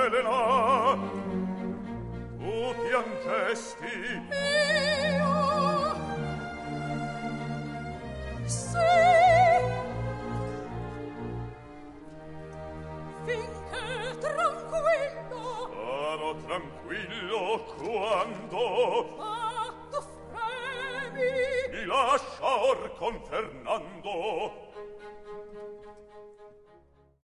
Elena, tu piangesti. Io? Sì. Finché tranquillo. Sarò tranquillo quando... Ma tu fremi. Mi lascia or con Fernando.